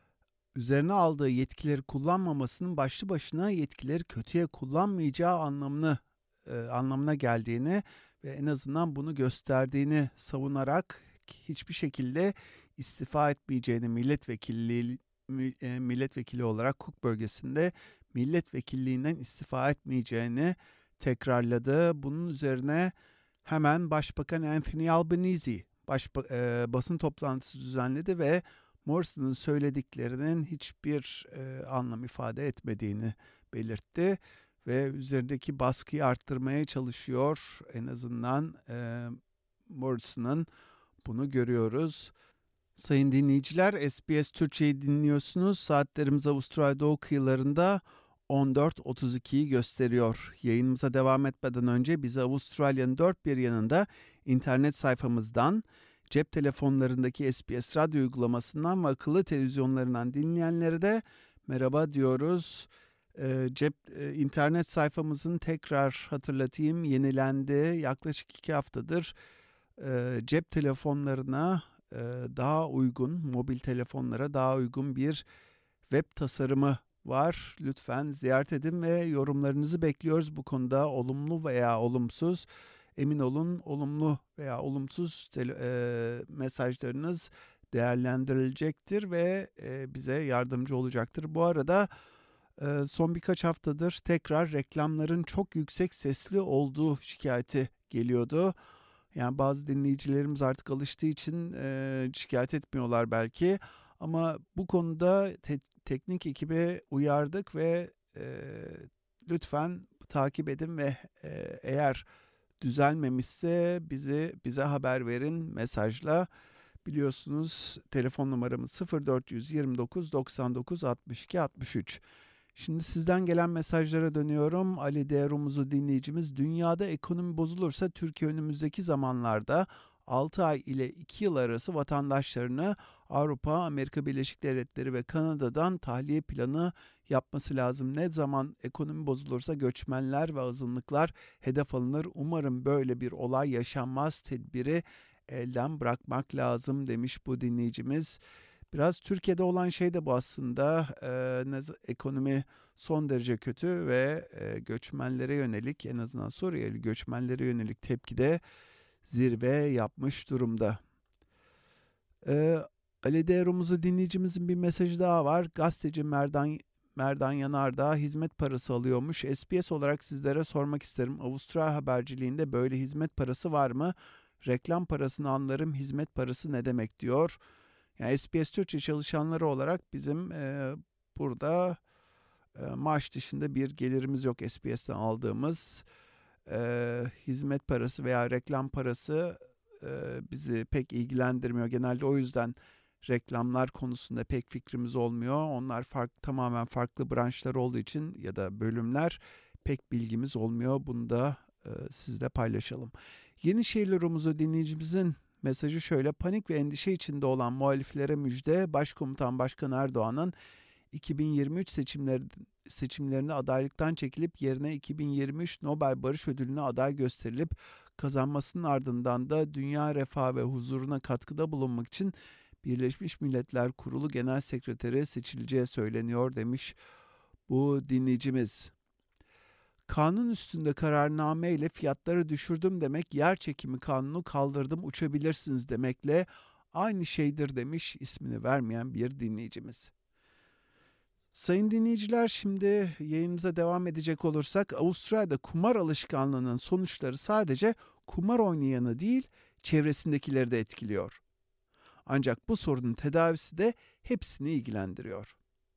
B: üzerine aldığı yetkileri kullanmamasının başlı başına yetkileri kötüye kullanmayacağı anlamını e, anlamına geldiğini ve en azından bunu gösterdiğini savunarak hiçbir şekilde istifa etmeyeceğini, milletvekilliği e, milletvekili olarak Cook bölgesinde milletvekilliğinden istifa etmeyeceğini tekrarladı. Bunun üzerine hemen Başbakan Anthony Albanese başba, e, basın toplantısı düzenledi ve Morrison'ın söylediklerinin hiçbir e, anlam ifade etmediğini belirtti ve üzerindeki baskıyı arttırmaya çalışıyor. En azından e, Morrison'ın bunu görüyoruz. Sayın dinleyiciler, S B S Türkçe'yi dinliyorsunuz. Saatlerimiz Avustralya Doğu kıyılarında on dört otuz ikiyi gösteriyor. Yayınımıza devam etmeden önce bizi Avustralya'nın dört bir yanında internet sayfamızdan, cep telefonlarındaki S B S Radyo uygulamasından ve akıllı televizyonlarından dinleyenlere de merhaba diyoruz. E, cep e, internet sayfamızın, tekrar hatırlatayım, yenilendi. Yaklaşık iki haftadır e, cep telefonlarına e, daha uygun, mobil telefonlara daha uygun bir web tasarımı var. Lütfen ziyaret edin ve yorumlarınızı bekliyoruz bu konuda, olumlu veya olumsuz. Emin olun, olumlu veya olumsuz tele, e, mesajlarınız değerlendirilecektir ve e, bize yardımcı olacaktır. Bu arada e, son birkaç haftadır tekrar reklamların çok yüksek sesli olduğu şikayeti geliyordu. Yani bazı dinleyicilerimiz artık alıştığı için e, şikayet etmiyorlar belki. Ama bu konuda te- teknik ekibe uyardık ve e, lütfen takip edin ve e, eğer düzelmemişse bizi bize haber verin mesajla. Biliyorsunuz telefon numaramız sıfır dört yirmi dokuz doksan dokuz altmış iki altmış üç. Şimdi sizden gelen mesajlara dönüyorum. Ali Değerumuz'u dinleyicimiz, dünyada ekonomi bozulursa Türkiye önümüzdeki zamanlarda altı ay ile iki yıl arası vatandaşlarını Avrupa, Amerika Birleşik Devletleri ve Kanada'dan tahliye planı yapması lazım. Ne zaman ekonomi bozulursa göçmenler ve azınlıklar hedef alınır. Umarım böyle bir olay yaşanmaz. Tedbiri elden bırakmak lazım demiş bu dinleyicimiz. Biraz Türkiye'de olan şey de bu aslında. Ee, ekonomi son derece kötü ve e, göçmenlere yönelik, en azından Suriyeli göçmenlere yönelik tepkide zirve yapmış durumda. Ee, Ali Değerumuz'u dinleyicimizin bir mesajı daha var. Gazeteci Merdan Merdan Yanardağ hizmet parası alıyormuş. S B S olarak sizlere sormak isterim. Avustralya haberciliğinde böyle hizmet parası var mı? Reklam parasını anlarım, hizmet parası ne demek diyor. Yani S B S Türkçe çalışanları olarak bizim e, burada e, maaş dışında bir gelirimiz yok S B S'ten aldığımız. E, hizmet parası veya reklam parası e, bizi pek ilgilendirmiyor. Genelde o yüzden reklamlar konusunda pek fikrimiz olmuyor. Onlar fark, tamamen farklı branşlar olduğu için ya da bölümler pek bilgimiz olmuyor. Bunu da e, sizle paylaşalım. Yenişehirli Rumuzlu dinleyicimizin mesajı şöyle: panik ve endişe içinde olan muhaliflere müjde. Başkomutan Başkan Erdoğan'ın iki bin yirmi üç seçimleri, seçimlerinde adaylıktan çekilip yerine iki bin yirmi üç Nobel Barış Ödülü'ne aday gösterilip kazanmasının ardından da dünya refahı ve huzuruna katkıda bulunmak için Birleşmiş Milletler Kurulu Genel Sekreteri seçileceği söyleniyor demiş bu dinleyicimiz. Kanun üstünde kararname ile fiyatları düşürdüm demek, yer çekimi kanunu kaldırdım uçabilirsiniz demekle aynı şeydir demiş ismini vermeyen bir dinleyicimiz. Sayın dinleyiciler, şimdi yayınımıza devam edecek olursak, Avustralya'da kumar alışkanlığının sonuçları sadece kumar oynayanı değil, çevresindekileri de etkiliyor. Ancak bu sorunun tedavisi de hepsini ilgilendiriyor.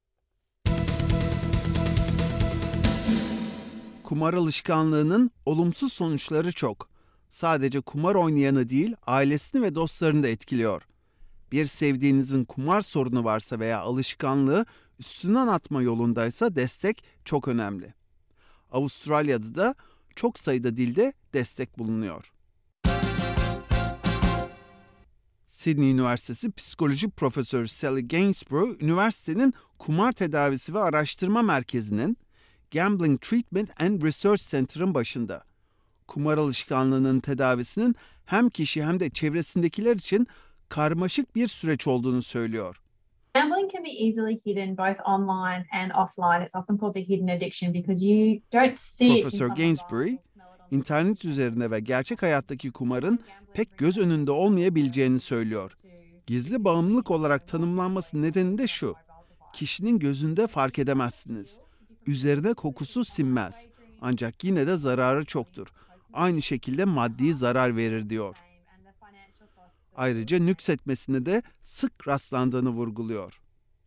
B: Kumar alışkanlığının olumsuz sonuçları çok. Sadece kumar oynayanı değil, ailesini ve dostlarını da etkiliyor. Bir sevdiğinizin kumar sorunu varsa veya alışkanlığı üstünden atma yolundaysa destek çok önemli. Avustralya'da da çok sayıda dilde destek bulunuyor. Sydney Üniversitesi Psikoloji Profesörü Sally Gainsborough, üniversitenin kumar tedavisi ve araştırma merkezinin Gambling Treatment and Research Center'ın başında. Kumar alışkanlığının tedavisinin hem kişi hem de çevresindekiler için karmaşık bir süreç olduğunu söylüyor.
S: Gambling can be easily hidden both online and offline. It's often called the hidden addiction because you don't see it.
B: Profesör Gainsborough, internet üzerinde ve gerçek hayattaki kumarın pek göz önünde olmayabileceğini söylüyor. Gizli bağımlılık olarak tanımlanması nedeni de şu: kişinin gözünde fark edemezsiniz. Üzerine kokusu sinmez. Ancak yine de zararı çoktur. Aynı şekilde maddi zarar verir diyor. Ayrıca nüksetmesine de sık rastlandığını vurguluyor.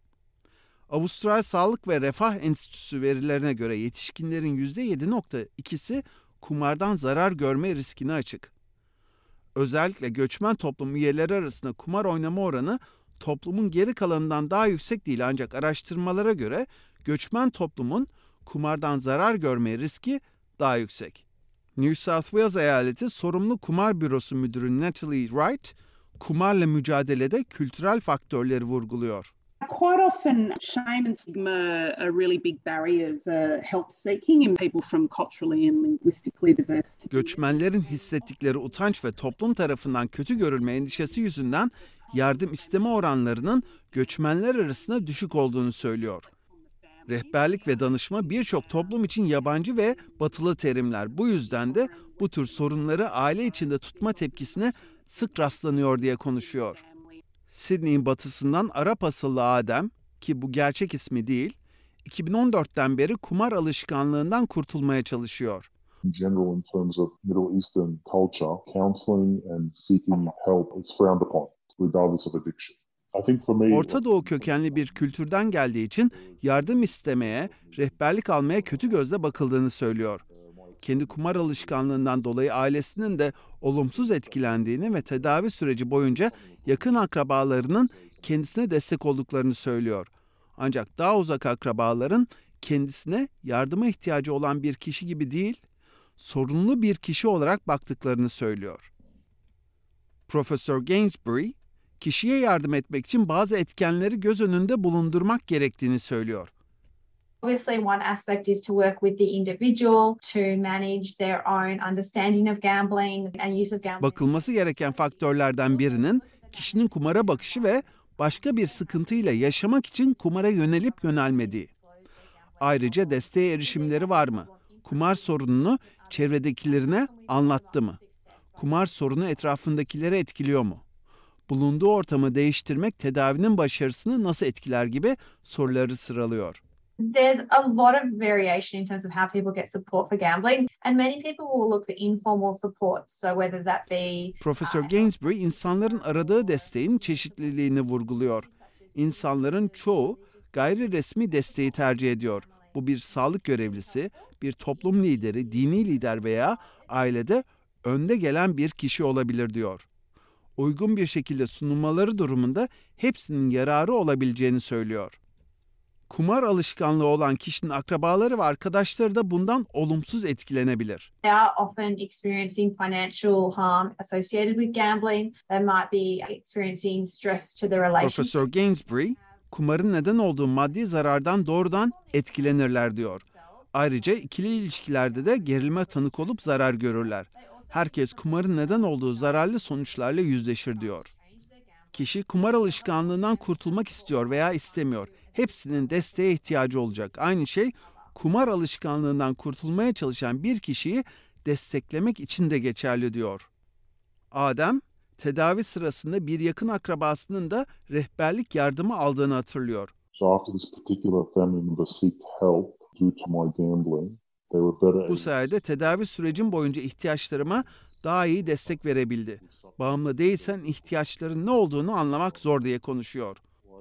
B: Avustralya Sağlık ve Refah Enstitüsü verilerine göre yetişkinlerin yüzde yedi virgül ikisi kumardan zarar görme riskine açık. Özellikle göçmen toplum üyeleri arasında kumar oynama oranı toplumun geri kalanından daha yüksek değil, ancak araştırmalara göre göçmen toplumun kumardan zarar görme riski daha yüksek. New South Wales Eyaleti Sorumlu Kumar Bürosu Müdürü Natalie Wright, kumarla mücadelede kültürel faktörleri vurguluyor.
T: Quite often, shame and stigma are really big barriers uh, help seeking in people from culturally and linguistically diverse.
B: Göçmenlerin hissettikleri utanç ve toplum tarafından kötü görülme endişesi yüzünden yardım isteme oranlarının göçmenler arasında düşük olduğunu söylüyor. Rehberlik ve danışma birçok toplum için yabancı ve batılı terimler. Bu yüzden de bu tür sorunları aile içinde tutma tepkisine sık rastlanıyor diye konuşuyor. Sydney'in batısından Arap asıllı Adem, ki bu gerçek ismi değil, iki bin on dörtten beri kumar alışkanlığından kurtulmaya çalışıyor.
U: In general, in terms of Middle Eastern culture, counseling and seeking help is frowned upon, regardless of addiction.
B: Orta Doğu kökenli bir kültürden geldiği için yardım istemeye, rehberlik almaya kötü gözle bakıldığını söylüyor. Kendi kumar alışkanlığından dolayı ailesinin de olumsuz etkilendiğini ve tedavi süreci boyunca yakın akrabalarının kendisine destek olduklarını söylüyor. Ancak daha uzak akrabaların kendisine yardıma ihtiyacı olan bir kişi gibi değil, sorunlu bir kişi olarak baktıklarını söylüyor. Profesör Gainsborough, kişiye yardım etmek için bazı etkenleri göz önünde bulundurmak gerektiğini söylüyor.
S: Obviously, one aspect is to work with the individual to manage their own understanding of gambling and use of gambling.
B: Bakılması gereken faktörlerden birinin kişinin kumara bakışı ve başka bir sıkıntıyla yaşamak için kumara yönelip yönelmediği. Ayrıca desteğe erişimleri var mı? Kumar sorununu çevredekilerine anlattı mı? Kumar sorunu etrafındakileri etkiliyor mu? Bulunduğu ortamı değiştirmek tedavinin başarısını nasıl etkiler gibi soruları sıralıyor.
S: There's a lot of variation in terms of how people get support for gambling, and many people will look for informal support. So whether that be
B: Profesör Gainsbury insanların aradığı desteğin çeşitliliğini vurguluyor. İnsanların çoğu gayri resmi desteği tercih ediyor. Bu bir sağlık görevlisi, bir toplum lideri, dini lider veya ailede önde gelen bir kişi olabilir diyor. Uygun bir şekilde sunulmaları durumunda hepsinin yararı olabileceğini söylüyor. Kumar alışkanlığı olan kişinin akrabaları ve arkadaşları da bundan olumsuz etkilenebilir.
S: They are often experiencing financial harm associated with gambling. They might be experiencing stress to the relationship.
B: Profesör Gainsbury, kumarın neden olduğu maddi zarardan doğrudan etkilenirler diyor. Ayrıca ikili ilişkilerde de gerilime tanık olup zarar görürler. Herkes kumarın neden olduğu zararlı sonuçlarla yüzleşir diyor. Kişi kumar alışkanlığından kurtulmak istiyor veya istemiyor. Hepsinin desteğe ihtiyacı olacak. Aynı şey kumar alışkanlığından kurtulmaya çalışan bir kişiyi desteklemek için de geçerli diyor. Adem, tedavi sırasında bir yakın akrabasının da rehberlik yardımı aldığını hatırlıyor.
U: So after this particular family member sought help due to my gambling, they were better.
B: Bu sayede tedavi sürecim boyunca ihtiyaçlarıma daha iyi destek verebildi. Bağımlı değilsen ihtiyaçların ne olduğunu anlamak zor diye konuşuyor.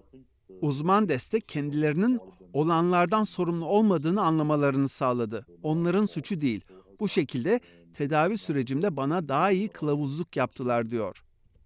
B: Uzman destek kendilerinin olanlardan sorumlu olmadığını anlamalarını sağladı. Onların suçu değil. Bu şekilde tedavi sürecimde bana daha iyi kılavuzluk yaptılar diyor.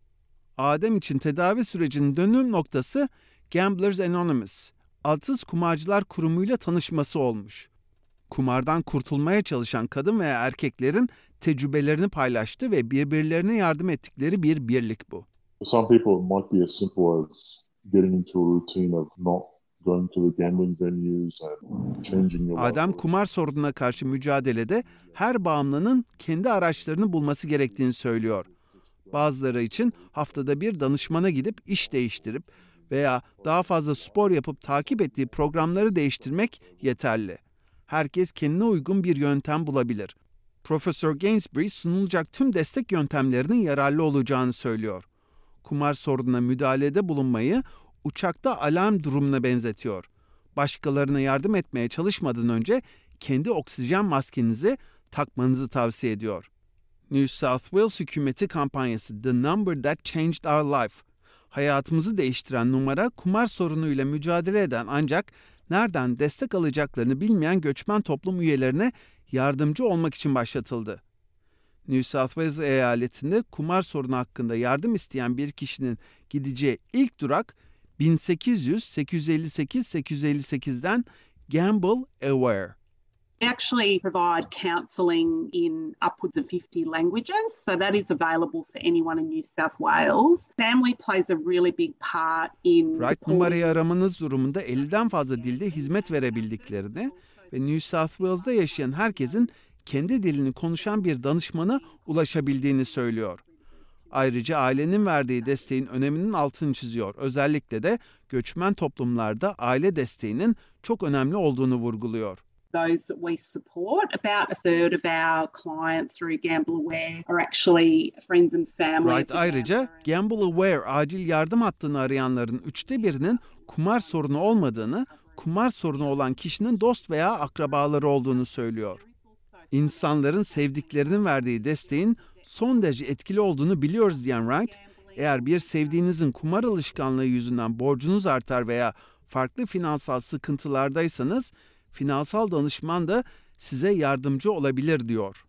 B: Adem için tedavi sürecinin dönüm noktası Gamblers Anonymous, Adsız Kumarcılar Kurumu'yla tanışması olmuş. Kumardan kurtulmaya çalışan kadın veya erkeklerin tecrübelerini paylaştı ve birbirlerine yardım ettikleri bir birlik bu.
U: Some people it might be as simple as getting into a routine of not going to the gambling venues and changing your life.
B: Adem kumar sorununa karşı mücadelede her bağımlının kendi araçlarını bulması gerektiğini söylüyor. Bazıları için haftada bir danışmana gidip iş değiştirip veya daha fazla spor yapıp takip ettiği programları değiştirmek yeterli. Herkes kendine uygun bir yöntem bulabilir. Profesör Gainsbury sunulacak tüm destek yöntemlerinin yararlı olacağını söylüyor. Kumar sorununa müdahalede bulunmayı uçakta alarm durumuna benzetiyor. Başkalarına yardım etmeye çalışmadan önce kendi oksijen maskenizi takmanızı tavsiye ediyor. New South Wales hükümeti kampanyası The Number That Changed Our Life, hayatımızı değiştiren numara kumar sorunuyla mücadele eden ancak nereden destek alacaklarını bilmeyen göçmen toplum üyelerine yardımcı olmak için başlatıldı. New South Wales eyaletinde kumar sorunu hakkında yardım isteyen bir kişinin gideceği ilk durak bin sekiz yüz sekiz yüz elli sekiz sekiz yüz elli sekizden Gamble Aware.
T: We actually provide counselling in upwards of fifty languages, so that is available for anyone in New South Wales. Family plays a really big part in...
B: Right numarayı aramanız durumunda elliden fazla dilde hizmet verebildiklerini ve New South Wales'da yaşayan herkesin kendi dilini konuşan bir danışmana ulaşabildiğini söylüyor. Ayrıca ailenin verdiği desteğin öneminin altını çiziyor. Özellikle de göçmen toplumlarda aile desteğinin çok önemli olduğunu vurguluyor.
T: Those that we support, about a third of our clients through Gamble Aware are actually friends and family.
B: Right ayrıca Gamble Aware acil yardım hattını arayanların üçte birinin kumar sorunu olmadığını, kumar sorunu olan kişinin dost veya akrabaları olduğunu söylüyor. İnsanların sevdiklerinin verdiği desteğin son derece etkili olduğunu biliyoruz diyen Wright, eğer bir sevdiğinizin kumar alışkanlığı yüzünden borcunuz artar veya farklı finansal sıkıntılardaysanız, finansal danışman da size yardımcı olabilir diyor.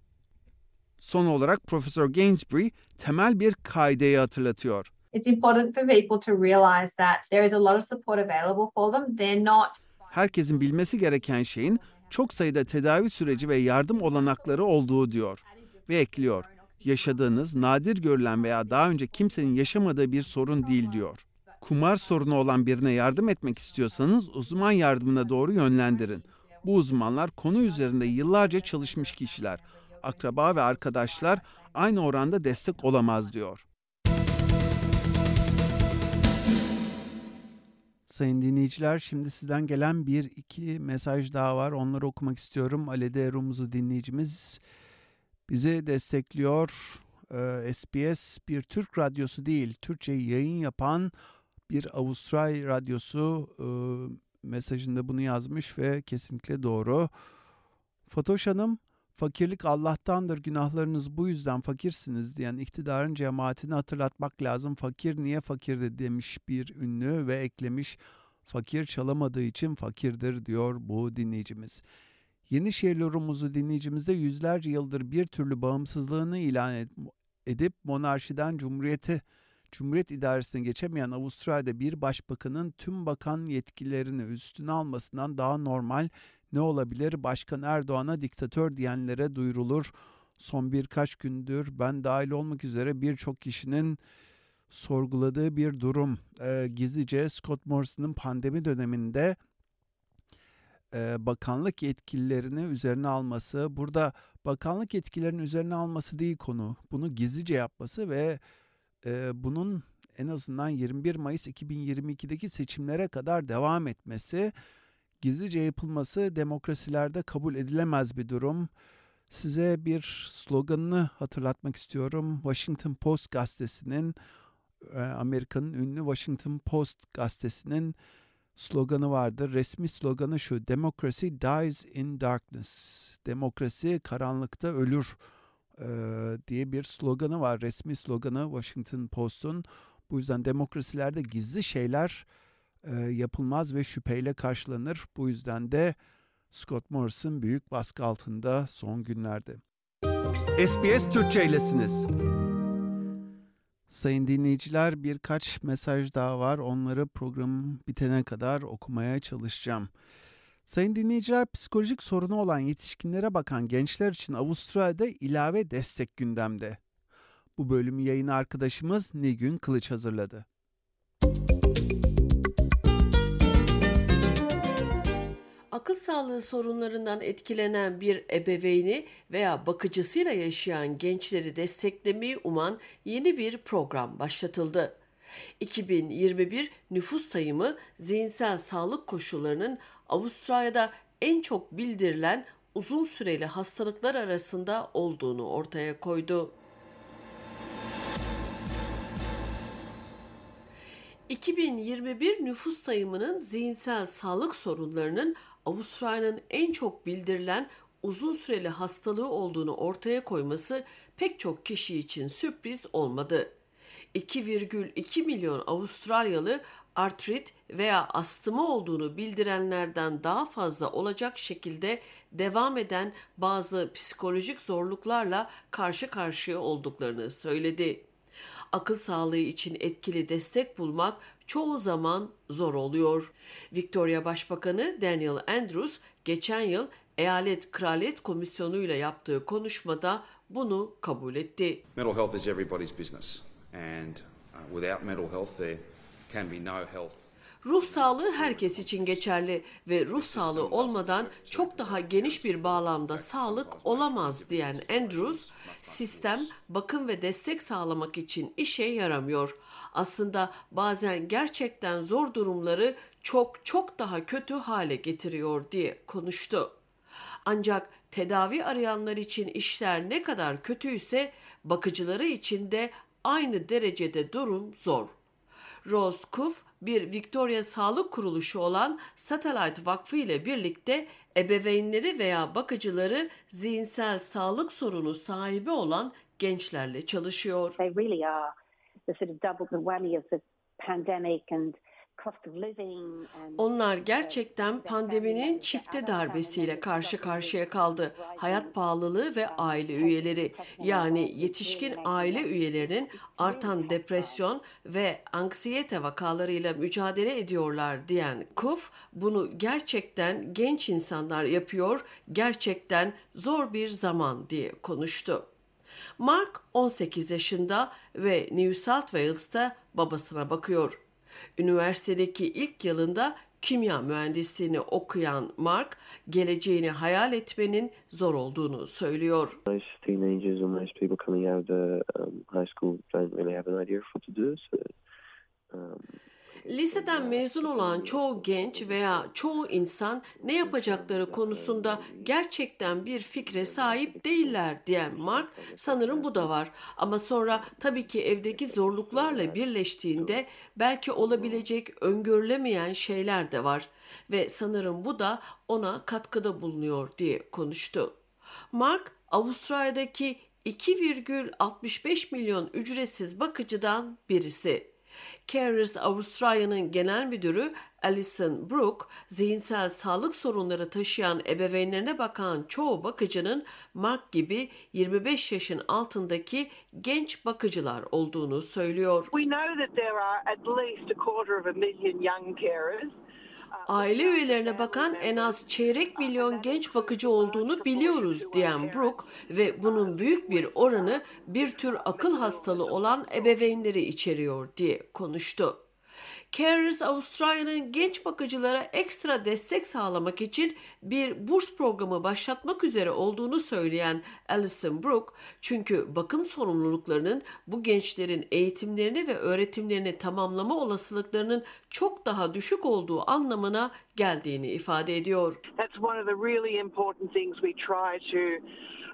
B: Son olarak Profesör Gainsbury temel bir kaideyi hatırlatıyor.
S: It's important for people to realize that there is a lot of support available for them. They're not...
B: Herkesin bilmesi gereken şeyin çok sayıda tedavi süreci ve yardım olanakları olduğu diyor. Ve ekliyor, yaşadığınız nadir görülen veya daha önce kimsenin yaşamadığı bir sorun değil diyor. Kumar sorunu olan birine yardım etmek istiyorsanız uzman yardımına doğru yönlendirin. Bu uzmanlar konu üzerinde yıllarca çalışmış kişiler. Akraba ve arkadaşlar aynı oranda destek olamaz diyor. Sayın dinleyiciler, şimdi sizden gelen bir iki mesaj daha var. Onları okumak istiyorum. Alede Rumuzlu dinleyicimiz bizi destekliyor. Ee, S B S bir Türk radyosu değil, Türkçe yayın yapan bir Avustralya radyosu. Ee, mesajında bunu yazmış ve kesinlikle doğru. Fatoş Hanım, fakirlik Allah'tandır, günahlarınız bu yüzden fakirsiniz diyen iktidarın cemaatini hatırlatmak lazım. Fakir niye fakirdi demiş bir ünlü ve eklemiş, fakir çalamadığı için fakirdir diyor bu dinleyicimiz. Yenişehirli Rumuzlu dinleyicimiz de yüzlerce yıldır bir türlü bağımsızlığını ilan et, edip monarşiden cumhuriyete, cumhuriyet idaresine geçemeyen Avustralya'da bir başbakanın tüm bakan yetkilerini üstüne almasından daha normal ne olabilir? Başkan Erdoğan'a diktatör diyenlere duyurulur. Son birkaç gündür ben dahil olmak üzere birçok kişinin sorguladığı bir durum. Ee, gizlice Scott Morrison'ın pandemi döneminde e, bakanlık yetkilerini üzerine alması. Burada bakanlık yetkilerini üzerine alması değil konu. Bunu gizlice yapması ve e, bunun en azından yirmi bir Mayıs iki bin yirmi ikideki seçimlere kadar devam etmesi, gizlice yapılması demokrasilerde kabul edilemez bir durum. Size bir sloganını hatırlatmak istiyorum. Washington Post gazetesinin, Amerika'nın ünlü Washington Post gazetesinin sloganı vardır. Resmi sloganı şu: Democracy dies in darkness. Demokrasi karanlıkta ölür e, diye bir sloganı var. Resmi sloganı Washington Post'un. Bu yüzden demokrasilerde gizli şeyler e, yapılmaz ve şüpheyle karşılanır. Bu yüzden de Scott Morrison büyük baskı altında son günlerde. S B S Türkçe'ylesiniz. Sayın dinleyiciler, birkaç mesaj daha var. Onları program bitene kadar okumaya çalışacağım. Sayın dinleyiciler, psikolojik sorunu olan yetişkinlere bakan gençler için Avustralya'da ilave destek gündemde. Bu bölümü yayını arkadaşımız Nilgün Kılıç hazırladı.
A: Akıl sağlığı sorunlarından etkilenen bir ebeveyni veya bakıcısıyla yaşayan gençleri desteklemeyi uman yeni bir program başlatıldı. iki bin yirmi bir nüfus sayımı zihinsel sağlık koşullarının Avustralya'da en çok bildirilen uzun süreli hastalıklar arasında olduğunu ortaya koydu. iki bin yirmi bir nüfus sayımının zihinsel sağlık sorunlarının Avustralya'nın en çok bildirilen uzun süreli hastalığı olduğunu ortaya koyması pek çok kişi için sürpriz olmadı. iki virgül iki milyon Avustralyalı artrit veya astımı olduğunu bildirenlerden daha fazla olacak şekilde devam eden bazı psikolojik zorluklarla karşı karşıya olduklarını söyledi. Akıl sağlığı için etkili destek bulmak çoğu zaman zor oluyor. Victoria Başbakanı Daniel Andrews geçen yıl Eyalet Kraliyet Komisyonu ile yaptığı konuşmada bunu kabul etti.
V: Mental health is everybody's business and uh, without mental health there can be no health.
A: Ruh sağlığı herkes için geçerli ve ruh sağlığı olmadan çok daha geniş bir bağlamda sağlık olamaz diyen Andrews, sistem bakım ve destek sağlamak için işe yaramıyor. Aslında bazen gerçekten zor durumları çok çok daha kötü hale getiriyor diye konuştu. Ancak tedavi arayanlar için işler ne kadar kötüyse bakıcıları için de aynı derecede durum zor. Rose Kuff, bir Victoria Sağlık Kuruluşu olan Satellite Vakfı ile birlikte ebeveynleri veya bakıcıları zihinsel sağlık sorunu sahibi olan gençlerle çalışıyor.
W: They really are the sort of double the whammy of the pandemic and
A: Onlar gerçekten pandeminin çifte darbesiyle karşı karşıya kaldı. Hayat pahalılığı ve aile üyeleri, yani yetişkin aile üyelerinin artan depresyon ve anksiyete vakalarıyla mücadele ediyorlar diyen Kuff, bunu gerçekten genç insanlar yapıyor, gerçekten zor bir zaman diye konuştu. Mark on sekiz yaşında ve New South Wales'ta babasına bakıyor. Üniversitedeki ilk yılında kimya mühendisliğini okuyan Mark, geleceğini hayal etmenin zor olduğunu söylüyor.
X: Most teenagers or most people coming out of the um, high school don't really have an idea of what to do. So, um...
A: Liseden mezun olan çoğu genç veya çoğu insan ne yapacakları konusunda gerçekten bir fikre sahip değiller diyen Mark, sanırım bu da var. Ama sonra tabii ki evdeki zorluklarla birleştiğinde belki olabilecek öngörülemeyen şeyler de var ve sanırım bu da ona katkıda bulunuyor diye konuştu. Mark, Avustralya'daki iki virgül altmış beş milyon ücretsiz bakıcıdan birisi. Carers Avustralya'nın genel müdürü Alison Brook, zihinsel sağlık sorunları taşıyan ebeveynlerine bakan çoğu bakıcının Mark gibi yirmi beş yaşın altındaki genç bakıcılar olduğunu söylüyor.
D: We know that there are at least a quarter of a million young carers.
A: Aile üyelerine bakan en az çeyrek milyon genç bakıcı olduğunu biliyoruz diyen Brook ve bunun büyük bir oranı bir tür akıl hastalığı olan ebeveynleri içeriyor diye konuştu. Carers Avustralya'nın genç bakıcılara ekstra destek sağlamak için bir burs programı başlatmak üzere olduğunu söyleyen Alison Brook, çünkü bakım sorumluluklarının bu gençlerin eğitimlerini ve öğretimlerini tamamlama olasılıklarının çok daha düşük olduğu anlamına geldiğini ifade ediyor.
D: That's one of the really important things we try to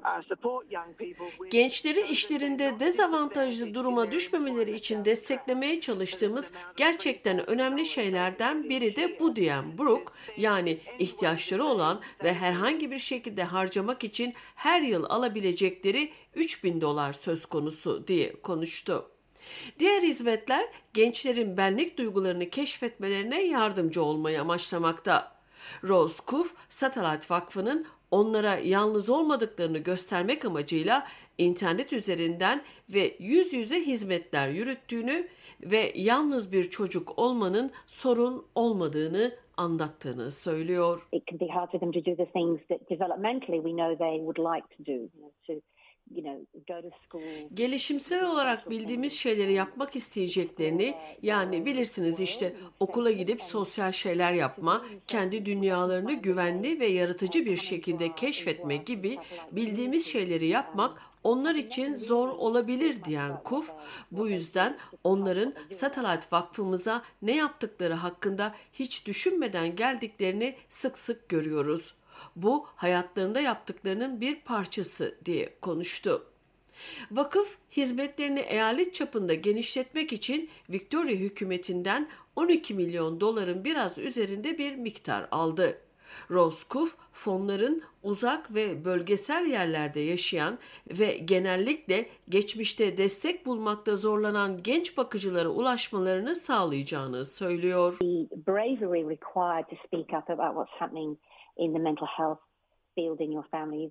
A: Gençleri işlerinde dezavantajlı duruma düşmemeleri için desteklemeye çalıştığımız gerçekten önemli şeylerden biri de bu diyen Brook, yani ihtiyaçları olan ve herhangi bir şekilde harcamak için her yıl alabilecekleri üç bin dolar söz konusu diye konuştu. Diğer hizmetler gençlerin benlik duygularını keşfetmelerine yardımcı olmayı amaçlamakta. Rose Kuff, Satellite Vakfı'nın onlara yalnız olmadıklarını göstermek amacıyla internet üzerinden ve yüz yüze hizmetler yürüttüğünü ve yalnız bir çocuk olmanın sorun olmadığını anlattığını söylüyor.
W: It can be hard for them to do the things that developmentally we know they would like to do, you know, to
A: Gelişimsel olarak bildiğimiz şeyleri yapmak isteyeceklerini, yani bilirsiniz işte okula gidip sosyal şeyler yapma, kendi dünyalarını güvenli ve yaratıcı bir şekilde keşfetme gibi bildiğimiz şeyleri yapmak onlar için zor olabilir diyen Kuff, bu yüzden onların Satellite Vakfımıza ne yaptıkları hakkında hiç düşünmeden geldiklerini sık sık görüyoruz. Bu hayatlarında yaptıklarının bir parçası diye konuştu. Vakıf hizmetlerini eyalet çapında genişletmek için Victoria hükümetinden on iki milyon doların biraz üzerinde bir miktar aldı. Rose Kuff, fonların uzak ve bölgesel yerlerde yaşayan ve genellikle geçmişte destek bulmakta zorlanan genç bakıcılara ulaşmalarını sağlayacağını söylüyor.
W: The bravery required to speak up about what's happening in the mental health field in your family.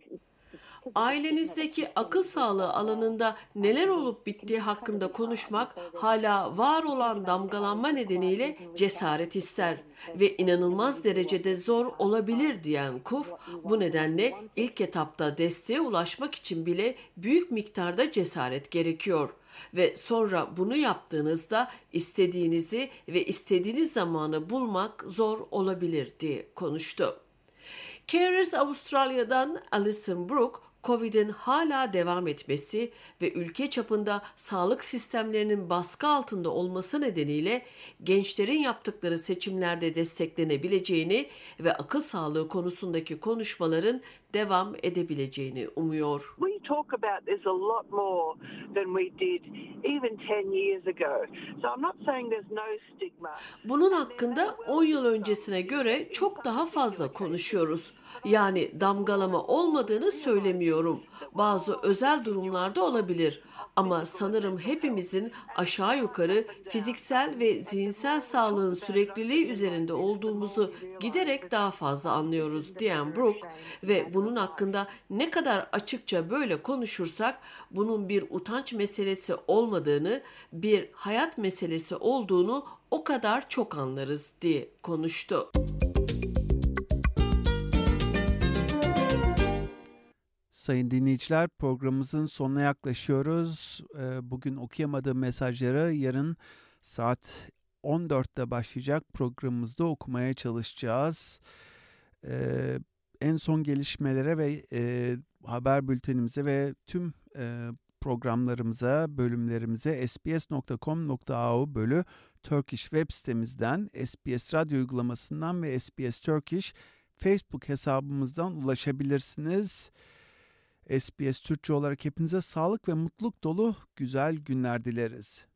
A: Ailenizdeki akıl sağlığı alanında neler olup bittiği hakkında konuşmak hala var olan damgalanma nedeniyle cesaret ister ve inanılmaz derecede zor olabilir diyen Kuff, bu nedenle ilk etapta desteğe ulaşmak için bile büyük miktarda cesaret gerekiyor ve sonra bunu yaptığınızda istediğinizi ve istediğiniz zamanı bulmak zor olabilir diye konuştu. Carers Avustralya'dan Alison Brook, Covid'in hala devam etmesi ve ülke çapında sağlık sistemlerinin baskı altında olması nedeniyle gençlerin yaptıkları seçimlerde desteklenebileceğini ve akıl sağlığı konusundaki konuşmaların devam edebileceğini umuyor.
D: We talk about this a lot more than we did even ten years ago. So I'm not saying there's no stigma.
A: Bunun hakkında on yıl öncesine göre çok daha fazla konuşuyoruz. Yani damgalama olmadığını söylemiyorum. Bazı özel durumlarda olabilir. Ama sanırım hepimizin aşağı yukarı fiziksel ve zihinsel sağlığın sürekliliği üzerinde olduğumuzu giderek daha fazla anlıyoruz diyen Brook ve bunun hakkında ne kadar açıkça böyle konuşursak bunun bir utanç meselesi olmadığını, bir hayat meselesi olduğunu o kadar çok anlarız diye konuştu.
B: Sayın dinleyiciler, programımızın sonuna yaklaşıyoruz. Bugün okuyamadığım mesajları yarın saat on dörtte başlayacak programımızda okumaya çalışacağız. En son gelişmelere ve haber bültenimize ve tüm programlarımıza, bölümlerimize sbs nokta com nokta a u bölü Turkish web sitemizden, S B S Radyo uygulamasından ve S B S Turkish Facebook hesabımızdan ulaşabilirsiniz. S B S Türkçe olarak hepinize sağlık ve mutluluk dolu güzel günler dileriz.